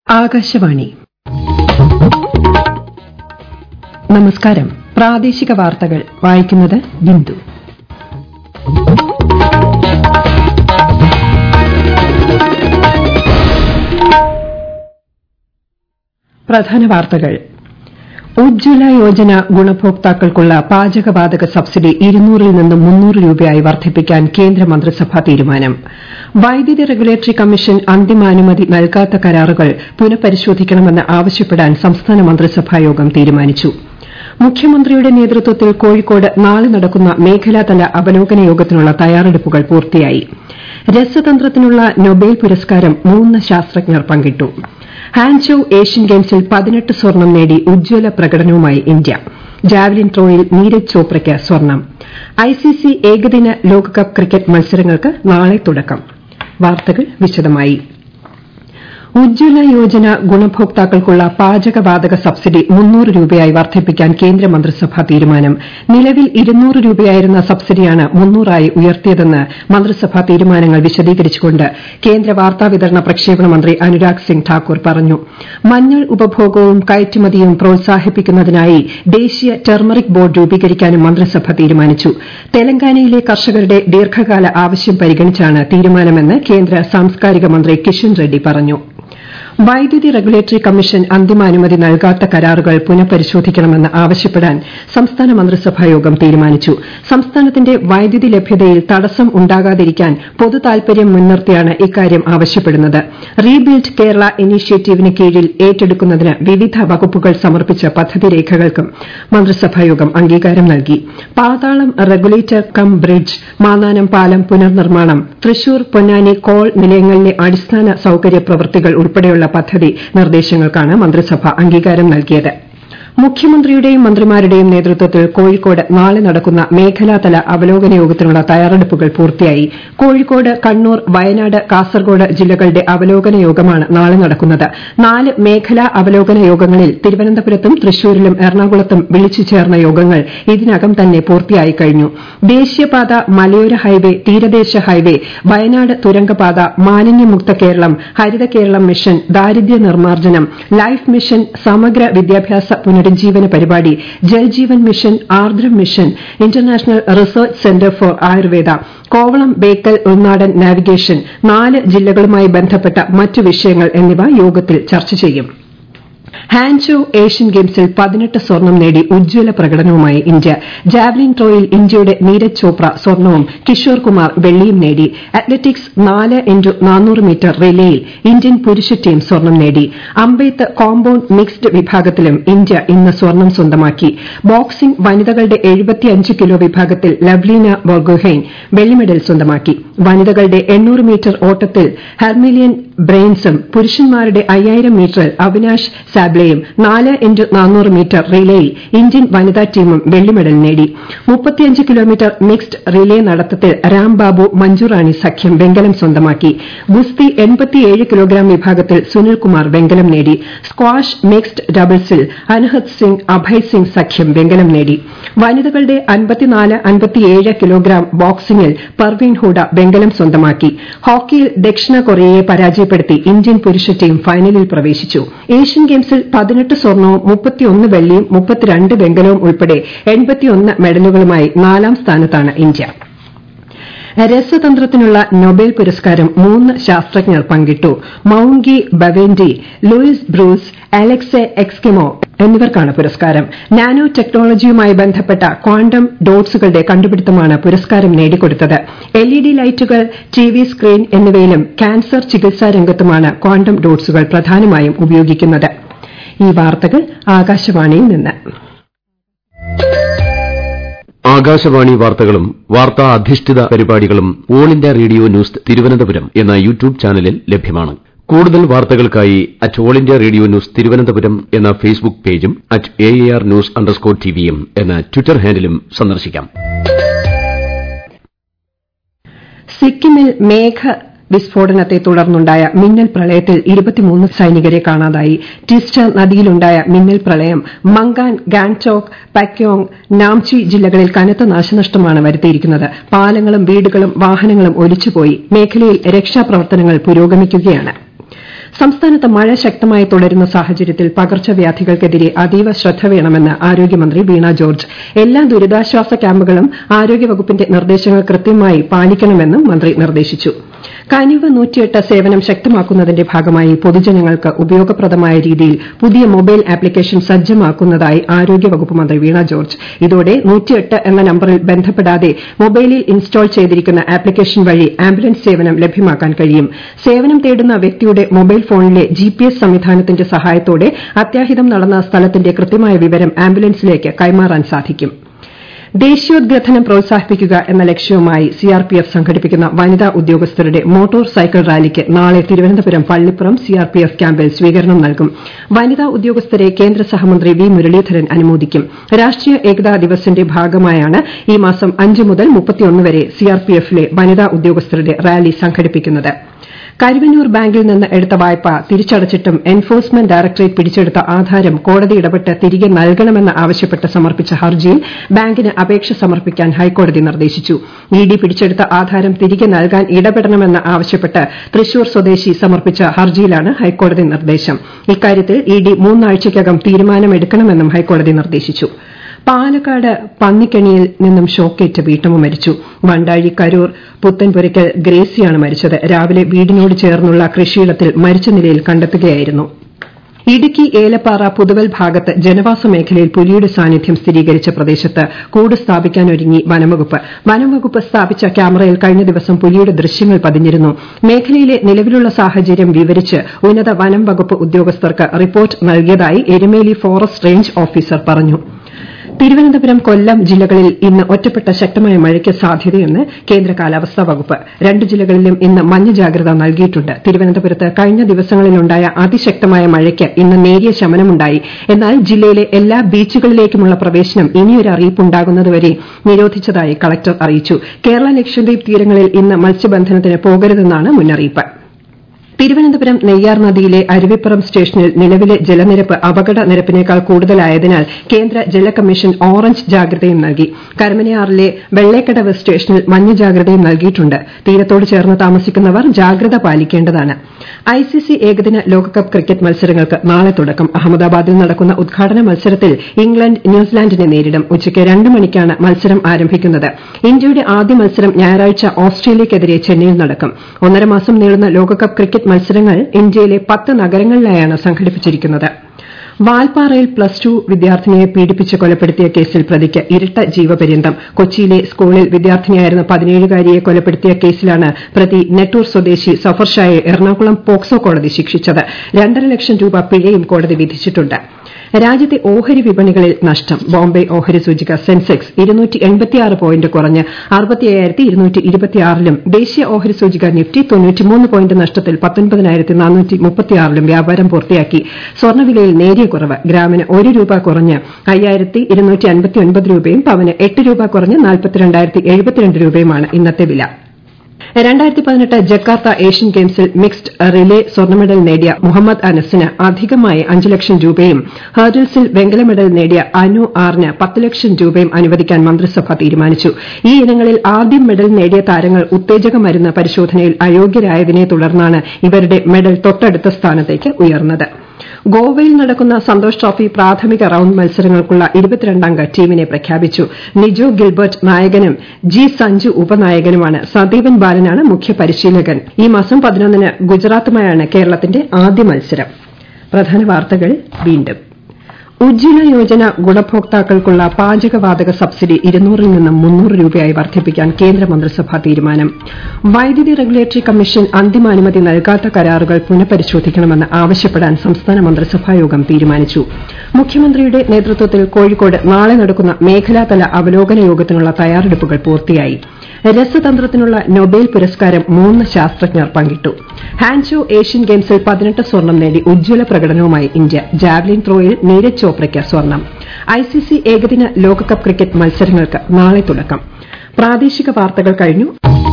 ആകാശവാണി. നമസ്കാരം. പ്രാദേശിക വാർത്തകൾ വായിക്കുന്നത് ബിന്ദു. പ്രധാന വാർത്തകൾ. ഉജ്ജ്വല യോജന ഗുണഭോക്താക്കൾക്കുള്ള പാചകവാതക സബ്സിഡി 200-ൽ നിന്നും 300 രൂപയായി വർദ്ധിപ്പിക്കാൻ കേന്ദ്രമന്ത്രിസഭാ തീരുമാനം. വൈദ്യുതി റെഗുലേറ്ററി കമ്മീഷൻ അന്തിമാനുമതി നൽകാത്ത കരാറുകൾ പുനഃപരിശോധിക്കണമെന്ന് ആവശ്യപ്പെടാൻ സംസ്ഥാന മന്ത്രിസഭായോഗം തീരുമാനിച്ചു. മുഖ്യമന്ത്രിയുടെ നേതൃത്വത്തിൽ കോഴിക്കോട് നാളെ നടക്കുന്ന മേഖലാതല അവലോകന യോഗത്തിനുള്ള തയ്യാറെടുപ്പുകൾ പൂർത്തിയായി. രസതന്ത്രത്തിനുള്ള നൊബേൽ പുരസ്കാരം 3 ശാസ്ത്രജ്ഞർ പങ്കിട്ടു. ഹാൻചോ ഏഷ്യൻ ഗെയിംസിൽ 18 സ്വർണം നേടി ഉജ്ജ്വല പ്രകടനവുമായി ഇന്ത്യ. ജാവലിൻ ത്രോയിൽ നീരജ് ചോപ്രയ്ക്ക് സ്വർണം. ഐസിസി ഏകദിന ലോകകപ്പ് ക്രിക്കറ്റ് മത്സരങ്ങൾക്ക് നാളെ തുടക്കം. വാർത്തകൾ വിശദമായി. ഉജ്ജ്വല യോജന ഗുണഭോക്താക്കൾക്കുള്ള പാചകവാതക സബ്സിഡി 300 രൂപയായി വർദ്ധിപ്പിക്കാൻ കേന്ദ്രമന്ത്രിസഭാ തീരുമാനം. നിലവിൽ 200 രൂപയായിരുന്ന സബ്സിഡിയാണ് 300 ഉയർത്തിയതെന്ന് മന്ത്രിസഭാ തീരുമാനങ്ങൾ വിശദീകരിച്ചുകൊണ്ട് കേന്ദ്ര വാർത്താവിതരണ പ്രക്ഷേപണ മന്ത്രി അനുരാഗ് സിംഗ് ഠാക്കൂർ പറഞ്ഞു. മഞ്ഞൾ ഉപഭോഗവും കയറ്റുമതിയും പ്രോത്സാഹിപ്പിക്കുന്നതിനായി ദേശീയ ടെർമറിക് ബോർഡ് രൂപീകരിക്കാനും മന്ത്രിസഭ തീരുമാനിച്ചു. തെലങ്കാനയിലെ കർഷകരുടെ ദീർഘകാല ആവശ്യം പരിഗണിച്ചാണ് തീരുമാനമെന്ന് കേന്ദ്ര സാംസ്കാരിക മന്ത്രി കിഷൻ റെഡ്ഡി പറഞ്ഞു. വൈദ്യുതി റെഗുലേറ്ററി കമ്മീഷൻ അന്തിമാനുമതി നൽകാത്ത കരാറുകൾ പുനഃപരിശോധിക്കണമെന്ന് ആവശ്യപ്പെടാൻ സംസ്ഥാന മന്ത്രിസഭായോഗം തീരുമാനിച്ചു. സംസ്ഥാനത്തിന്റെ വൈദ്യുതി ലഭ്യതയിൽ തടസ്സം ഉണ്ടാകാതിരിക്കാൻ പൊതുതാൽപര്യം മുൻനിർത്തിയാണ് ഇക്കാര്യം ആവശ്യപ്പെടുന്നത്. റീബിൽഡ് കേരള ഇനീഷ്യേറ്റീവിന് കീഴിൽ ഏറ്റെടുക്കുന്നതിന് വിവിധ വകുപ്പുകൾ സമർപ്പിച്ച പദ്ധതി രേഖകൾക്കും മന്ത്രിസഭായോഗം അംഗീകാരം നൽകി. പാതാളം റെഗുലേറ്റർ കം ബ്രിഡ്ജ്, മാന്നാനം പാലം പുനർനിർമ്മാണം, തൃശൂർ പൊന്നാനി കോൾ നിലയങ്ങളിലെ അടിസ്ഥാന സൌകര്യ പ്രവൃത്തികൾ ഉൾപ്പെടെയുള്ള പദ്ധതി നിർദ്ദേശങ്ങൾക്കാണ് മന്ത്രിസഭ അംഗീകാരം നൽകിയത്. മുഖ്യമന്ത്രിയുടെയും മന്ത്രിമാരുടെയും നേതൃത്വത്തിൽ കോഴിക്കോട് നാളെ നടക്കുന്ന മേഖലാതല അവലോകന യോഗത്തിനുള്ള തയ്യാറെടുപ്പുകൾ പൂർത്തിയായി. കോഴിക്കോട്, കണ്ണൂർ, വയനാട്, കാസർഗോഡ് ജില്ലകളുടെ അവലോകന യോഗമാണ് നാളെ നടക്കുന്നത്. 4 മേഖലാ അവലോകന യോഗങ്ങളിൽ തിരുവനന്തപുരത്തും തൃശൂരിലും എറണാകുളത്തും വിളിച്ചു ചേർന്ന യോഗങ്ങൾ ഇതിനകം തന്നെ പൂർത്തിയായി കഴിഞ്ഞു. ദേശീയപാത, മലയോര ഹൈവേ, തീരദേശ ഹൈവേ, വയനാട് തുരങ്കപാത, മാലിന്യമുക്ത കേരളം, ഹരിത കേരളം മിഷൻ, ദാരിദ്ര്യ നിർമ്മാർജ്ജനം, ലൈഫ് മിഷൻ, സമഗ്ര വിദ്യാഭ്യാസ പുനരുജ്ജീവന പരിപാടി, Jal Jeevan mission, Aardram mission, international research centre for Ayurveda, Kovalam Bekal ഉൾനാടൻ നാവിഗേഷൻ, 4 ജില്ലകളുമായി ബന്ധപ്പെട്ട മറ്റു വിഷയങ്ങൾ എന്നിവ യോഗത്തിൽ ചർച്ച ചെയ്യും. ഹാൻചോ ഏഷ്യൻ ഗെയിംസിൽ 18 സ്വർണം നേടി ഉജ്ജ്വല പ്രകടനവുമായി ഇന്ത്യ. ജാവലിൻ ത്രോയിൽ ഇന്ത്യയുടെ നീരജ് ചോപ്ര സ്വർണവും കിഷോർ കുമാർ വെള്ളിയും നേടി. അത്ലറ്റിക്സ് 4x400 മീറ്റർ റിലേയിൽ ഇന്ത്യൻ പുരുഷ ടീം സ്വർണം നേടി. അമ്പെയ്ത്ത് കോമ്പൌണ്ട് മിക്സ്ഡ് വിഭാഗത്തിലും ഇന്ത്യ ഇന്ന് സ്വർണം സ്വന്തമാക്കി. ബോക്സിംഗ് വനിതകളുടെ 75 കിലോ വിഭാഗത്തിൽ ലവ്ലീന ബോർഗോഹെയ്ൻ വെള്ളി മെഡൽ സ്വന്തമാക്കി. വനിതകളുടെ 800 മീറ്റർ ഓട്ടത്തിൽ ഹെർമിലിയൻ ബ്രെയിൻസും പുരുഷന്മാരുടെ 5000 മീറ്ററിൽ അവിനാശ് സാബ്ലെയും 4x400 മീറ്റർ റിലേയിൽ ഇന്ത്യൻ വനിതാ ടീമും വെള്ളി മെഡൽ നേടി. 35 കിലോമീറ്റർ മിക്സ്ഡ് റിലേ നടത്തത്തിൽ രാംബാബു മഞ്ജുറാണി സഖ്യം വെങ്കലം സ്വന്തമാക്കി. ഗുസ്തി 87 കിലോഗ്രാം വിഭാഗത്തിൽ സുനിൽകുമാർ വെങ്കലം നേടി. സ്ക്വാഷ് മിക്സ്ഡ് ഡബിൾസിൽ അൻഹത് സിംഗ് അഭയ് സിംഗ് സഖ്യം വെങ്കലം നേടി. വനിതകളുടെ 54-57 കിലോഗ്രാം ബോക്സിംഗിൽ പർവീൻ ഹൂഡ വെങ്കലം സ്വന്തമാക്കി. ഹോക്കിയിൽ ദക്ഷിണ കൊറിയയെ പരാജയപ്പെടുത്തി ഇന്ത്യൻ പുരുഷ ടീം ഫൈനലിൽ പ്രവേശിച്ചു. ഏഷ്യൻ ഗെയിംസിൽ 18 സ്വർണവും 31 വെള്ളിയും 32 വെങ്കലവും ഉൾപ്പെടെ 81 മെഡലുകളുമായി 4ാം സ്ഥാനത്താണ് ഇന്ത്യ. രസതന്ത്രത്തിനുള്ള നൊബേൽ പുരസ്കാരം 3 ശാസ്ത്രജ്ഞർ പങ്കിട്ടു. മൌംഗി ബവേൻഡി, ലൂയിസ് ബ്രൂസ്, അലക്സെ എക്സ്കിമോ എന്നിവർക്കാണ് പുരസ്കാരം. നാനോ ടെക്നോളജിയുമായി ബന്ധപ്പെട്ട ക്വാണ്ടം ഡോട്ട്സുകളുടെ കണ്ടുപിടുത്തമാണ് പുരസ്കാരം നേടിക്കൊടുത്തത്. LED ലൈറ്റുകൾ, TV സ്ക്രീൻ എന്നിവയിലും ക്യാൻസർ ചികിത്സാ രംഗത്തുമാണ് ക്വാണ്ടം ഡോട്ട്സുകൾ പ്രധാനമായും ഉപയോഗിക്കുന്നത്. ഈ വാർത്തകൾ ആകാശവാണിയിൽ നിന്ന്. ആകാശവാണി വാർത്തകളും വാർത്താ അധിഷ്ഠിത പരിപാടികളും all India radio news Thiruvananthapuram എന്ന യൂട്യൂബ് ചാനലിൽ ലഭ്യമാണ്. കൂടുതൽ വാർത്തകൾക്കായി @all India radio news Thiruvananthapuram എന്ന ഫേസ്ബുക്ക് പേജും @AAR News_TV എന്ന ട്വിറ്റർ ഹാൻഡിലും സന്ദർശിക്കാം. സിക്കിമിൽ മേഘ വിസ്ഫോടനത്തെ തുടർന്നുണ്ടായ മിന്നൽ പ്രളയത്തിൽ 23 സൈനികരെ കാണാതായി. ടിസ്റ്റ നദിയിലുണ്ടായ മിന്നൽ പ്രളയം മംഗാൻ, ഗാങ്ടോക്ക്, പക്യോങ്, നാംചി ജില്ലകളിൽ കനത്ത നാശനഷ്ടമാണ് വരുത്തിയിരിക്കുന്നത്. പാലങ്ങളും വീടുകളും വാഹനങ്ങളും ഒലിച്ചുപോയി. മേഖലയിൽ രക്ഷാപ്രവർത്തനങ്ങൾ പുരോഗമിക്കുകയാണ്. സംസ്ഥാനത്ത് മഴ ശക്തമായി തുടരുന്ന സാഹചര്യത്തിൽ പകർച്ചവ്യാധികൾക്കെതിരെ അതീവ ശ്രദ്ധ വേണമെന്ന് ആരോഗ്യമന്ത്രി വീണ ജോർജ്. എല്ലാ ദുരിതാശ്വാസ ക്യാമ്പുകളും ആരോഗ്യവകുപ്പിന്റെ നിർദ്ദേശങ്ങൾ കൃത്യമായി പാലിക്കണമെന്നും മന്ത്രി നിർദ്ദേശിച്ചു. കനിവ് 108 സേവനം ശക്തമാക്കുന്നതിന്റെ ഭാഗമായി പൊതുജനങ്ങൾക്ക് ഉപയോഗപ്രദമായ രീതിയിൽ പുതിയ മൊബൈൽ ആപ്ലിക്കേഷൻ സജ്ജമാക്കുന്നതായി ആരോഗ്യവകുപ്പ് മന്ത്രി വീണ ജോർജ്. ഇതോടെ 108 എന്ന നമ്പറിൽ ബന്ധപ്പെടാതെ മൊബൈലിൽ ഇൻസ്റ്റാൾ ചെയ്തിരിക്കുന്ന ആപ്ലിക്കേഷൻ വഴി ആംബുലൻസ് സേവനം ലഭ്യമാക്കാൻ കഴിയും. സേവനം തേടുന്ന വ്യക്തിയുടെ മൊബൈൽ ഫോണിലെ GPS സംവിധാനത്തിന്റെ സഹായത്തോടെ അത്യാഹിതം നടന്ന സ്ഥലത്തിന്റെ കൃത്യമായ വിവരം ആംബുലൻസിലേക്ക് കൈമാറാൻ സാധിക്കും. ദേശീയോദ്ഗ്രഥനം പ്രോത്സാഹിപ്പിക്കുക എന്ന ലക്ഷ്യവുമായി CRPF സംഘടിപ്പിക്കുന്ന വനിതാ ഉദ്യോഗസ്ഥരുടെ മോട്ടോർ സൈക്കിൾ റാലിക്ക് നാളെ തിരുവനന്തപുരം പള്ളിപ്പുറം CRPF ക്യാമ്പിൽ സ്വീകരണം നൽകും. വനിതാ ഉദ്യോഗസ്ഥരെ കേന്ദ്ര സഹമന്ത്രി വി മുരളീധരൻ അനുമോദിക്കും. രാഷ്ട്രീയ ഏകതാ ദിവസിന്റെ ഭാഗമായാണ് ഈ മാസം 5 മുതൽ 31 വരെ CRPFലെ വനിതാ ഉദ്യോഗസ്ഥരുടെ റാലി സംഘടിപ്പിക്കുന്നത്. കരുവന്നൂർ ബാങ്കിൽ നിന്ന് എടുത്ത വായ്പ തിരിച്ചടച്ചിട്ടും എൻഫോഴ്സ്മെന്റ് ഡയറക്ടറേറ്റ് പിടിച്ചെടുത്ത ആധാരം കോടതി ഇടപെട്ട് തിരികെ നൽകണമെന്ന് ആവശ്യപ്പെട്ട് സമർപ്പിച്ച ഹർജിയിൽ ബാങ്കിന് അപേക്ഷ സമർപ്പിക്കാൻ ഹൈക്കോടതി നിർദ്ദേശിച്ചു. ED പിടിച്ചെടുത്ത ആധാരം തിരികെ നൽകാൻ ഇടപെടണമെന്ന് ആവശ്യപ്പെട്ട് തൃശൂർ സ്വദേശി സമർപ്പിച്ച ഹർജിയിലാണ് ഹൈക്കോടതി നിർദ്ദേശം. ഇക്കാര്യത്തിൽ ED 3 ആഴ്ചയ്ക്കകം തീരുമാനമെടുക്കണമെന്നും ഹൈക്കോടതി നിർദ്ദേശിച്ചു. പാലക്കാട് പന്നിക്കണിയിൽ നിന്നും ഷോക്കേറ്റ് വീട്ടമ്മ മരിച്ചു. വണ്ടാഴി കരൂർ പുത്തൻപുരയ്ക്കൽ ഗ്രേസിയാണ് മരിച്ചത്. രാവിലെ വീടിനോട് ചേർന്നുള്ള കൃഷിയിടത്തിൽ മരിച്ച നിലയിൽ കണ്ടെത്തുകയായിരുന്നു. ഇടുക്കി ഏലപ്പാറ പുതുവൽ ഭാഗത്ത് ജനവാസ മേഖലയിൽ പുലിയുടെ സാന്നിധ്യം സ്ഥിരീകരിച്ച പ്രദേശത്ത് കൂട് സ്ഥാപിക്കാനൊരുങ്ങി വനംവകുപ്പ്. വനംവകുപ്പ് സ്ഥാപിച്ച ക്യാമറയിൽ കഴിഞ്ഞ ദിവസം പുലിയുടെ ദൃശ്യങ്ങൾ പതിഞ്ഞിരുന്നു. മേഖലയിലെ നിലവിലുള്ള സാഹചര്യം വിവരിച്ച് ഉന്നത വനം വകുപ്പ് ഉദ്യോഗസ്ഥർക്ക് റിപ്പോർട്ട് നൽകിയതായി എരുമേലി ഫോറസ്റ്റ് റേഞ്ച് ഓഫീസർ പറഞ്ഞു. തിരുവനന്തപുരം കൊല്ലം ജില്ലകളിൽ ഇന്ന് ഒറ്റപ്പെട്ട ശക്തമായ മഴയ്ക്ക് സാധ്യതയെന്ന് കേന്ദ്ര കാലാവസ്ഥാ വകുപ്പ്. 2 ജില്ലകളിലും ഇന്ന് മഞ്ഞ ജാഗ്രത നൽകിയിട്ടുണ്ട്. തിരുവനന്തപുരത്ത് കഴിഞ്ഞ ദിവസങ്ങളിലുണ്ടായ അതിശക്തമായ മഴയ്ക്ക് ഇന്ന് നേരിയ ശമനമുണ്ടായി. എന്നാൽ ജില്ലയിലെ എല്ലാ ബീച്ചുകളിലേക്കുമുള്ള പ്രവേശനം ഇനിയൊരു അറിയിപ്പുണ്ടാകുന്നതുവരെ നിരോധിച്ചതായി കളക്ടർ അറിയിച്ചു. കേരള ലക്ഷദ്വീപ് തീരങ്ങളിൽ ഇന്ന് മത്സ്യബന്ധനത്തിന് പോകരുതെന്നാണ് മുന്നറിയിപ്പ്. തിരുവനന്തപുരം നെയ്യാർ നദിയിലെ അരുവിപ്പുറം സ്റ്റേഷനിൽ നിലവിലെ ജലനിരപ്പ് അപകട നിരപ്പിനേക്കാൾ കൂടുതലായതിനാൽ കേന്ദ്ര ജല കമ്മീഷൻ ഓറഞ്ച് ജാഗ്രതയും നൽകി. കരമനയാറിലെ വെള്ളേക്കടവ് സ്റ്റേഷനിൽ മഞ്ഞ ജാഗ്രതയും നൽകിയിട്ടുണ്ട്. തീരത്തോട് ചേർന്ന് താമസിക്കുന്നവർ ജാഗ്രത പാലിക്കേണ്ടതാണ്. ICC ഏകദിന ലോകകപ്പ് ക്രിക്കറ്റ് മത്സരങ്ങൾക്ക് നാളെ തുടക്കം. അഹമ്മദാബാദിൽ നടക്കുന്ന ഉദ്ഘാടന മത്സരത്തിൽ ഇംഗ്ലണ്ട് ന്യൂസിലാൻഡിനെ നേരിടും. ഉച്ചയ്ക്ക് 2 മണിക്കാണ് മത്സരം ആരംഭിക്കുന്നത്. ഇന്ത്യയുടെ ആദ്യ മത്സരം ഞായറാഴ്ച ഓസ്ട്രേലിയയ്ക്കെതിരെ ചെന്നൈയിൽ നടക്കും. 1.5 മാസം നീളുന്ന ലോകകപ്പ് ക്രിക്കറ്റ് മത്സരങ്ങൾ ഇന്ത്യയിലെ 10 നഗരങ്ങളിലായാണ് സംഘടിപ്പിച്ചിരിക്കുന്നത്. വാൽപ്പാറയിൽ +2 വിദ്യാർത്ഥിനിയെ പീഡിപ്പിച്ച് കൊലപ്പെടുത്തിയ കേസിൽ പ്രതിക്ക് ഇരട്ട ജീവപര്യന്തം. കൊച്ചിയിലെ സ്കൂളിൽ വിദ്യാർത്ഥിനിയായിരുന്ന 17-കാരിയെ കൊലപ്പെടുത്തിയ കേസിലാണ് പ്രതി നെട്ടൂർ സ്വദേശി സഫർ ഷായെ എറണാകുളം പോക്സോ കോടതി ശിക്ഷിച്ചത്. 2.5 ലക്ഷം രൂപ പിഴയും കോടതി വിധിച്ചിട്ടുണ്ട്. രാജ്യത്തെ ഓഹരി വിപണികളിൽ നഷ്ടം. ബോംബെ ഓഹരി സൂചിക സെൻസെക്സ് 286 പോയിന്റ് കുറഞ്ഞ് 65,226-ലും ദേശീയ ഓഹരി സൂചിക നിഫ്റ്റി 93 പോയിന്റ് നഷ്ടത്തിൽ 19,436-ലും വ്യാപാരം പൂർത്തിയാക്കി. സ്വർണ്ണവിലയിൽ നേരിയ കുറവ്. ഗ്രാമിന് 1 രൂപ കുറഞ്ഞ് 5,259 രൂപയും പവന് 8 രൂപ കുറഞ്ഞ് 42,072 രൂപയുമാണ് ഇന്നത്തെ വില. 2018 ജക്കാർത്ത ഏഷ്യൻ ഗെയിംസിൽ മിക്സ്ഡ് റിലേ സ്വർണ്ണ മെഡൽ നേടിയ മുഹമ്മദ് അനസിന് അധികമായി 5 ലക്ഷം രൂപയും ഹർഡിൽസിൽ വെങ്കല മെഡൽ നേടിയ അനു ആറിന് 10 ലക്ഷം രൂപയും അനുവദിക്കാൻ മന്ത്രിസഭ തീരുമാനിച്ചു. ഈ ഇനങ്ങളിൽ ആദ്യം മെഡൽ നേടിയ താരങ്ങൾ ഉത്തേജക മരുന്ന് പരിശോധനയിൽ അയോഗ്യരായതിനെ തുടർന്നാണ് ഇവരുടെ മെഡൽ തൊട്ടടുത്ത സ്ഥാനത്തേക്ക് ഉയർന്നത്. ഗോവയിൽ നടക്കുന്ന സന്തോഷ് ട്രോഫി പ്രാഥമിക റൌണ്ട് മത്സരങ്ങൾക്കുള്ള 22-അംഗ ടീമിനെ പ്രഖ്യാപിച്ചു. നിജോ ഗിൽബർട്ട് നായകനും ജി സഞ്ജു ഉപനായകനുമാണ്. സദീവൻ ബാലനാണ് മുഖ്യ പരിശീലകൻ. ഈ മാസം 11-ന് ഗുജറാത്തുമായാണ് കേരളത്തിന്റെ ആദ്യ മത്സരം. പ്രധാന വാർത്തകൾ വീണ്ടും. ഉജ്ജ്വല യോജന ഗുണഭോക്താക്കൾക്കുള്ള പാചകവാതക സബ്സിഡി 200-ൽ നിന്നും 300 രൂപയായി വർദ്ധിപ്പിക്കാൻ കേന്ദ്രമന്ത്രിസഭാ തീരുമാനം. വൈദ്യുതി റെഗുലേറ്ററി കമ്മീഷൻ അന്തിമാനുമതി നൽകാത്ത കരാറുകൾ പുനഃപരിശോധിക്കണമെന്ന് ആവശ്യപ്പെടാൻ സംസ്ഥാന മന്ത്രിസഭായോഗം തീരുമാനിച്ചു. മുഖ്യമന്ത്രിയുടെ നേതൃത്വത്തിൽ കോഴിക്കോട് നാളെ നടക്കുന്ന മേഖലാതല അവലോകന യോഗത്തിനുള്ള തയ്യാറെടുപ്പുകൾ പൂർത്തിയായി. രസതന്ത്രത്തിനുള്ള നൊബേൽ പുരസ്കാരം 3 ശാസ്ത്രജ്ഞർ പങ്കിട്ടു. ഹാൻചോ ഏഷ്യൻ ഗെയിംസിൽ 18 സ്വർണം നേടി ഉജ്ജ്വല പ്രകടനവുമായി ഇന്ത്യ. ജാവലിൻ ത്രോയിൽ നീരജ് ചോപ്രയ്ക്ക് സ്വർണം. ICC ഏകദിന ലോകകപ്പ് ക്രിക്കറ്റ് മത്സരങ്ങൾക്ക് നാളെ തുടക്കം. പ്രാദേശിക വാർത്തകൾ കഴിഞ്ഞു.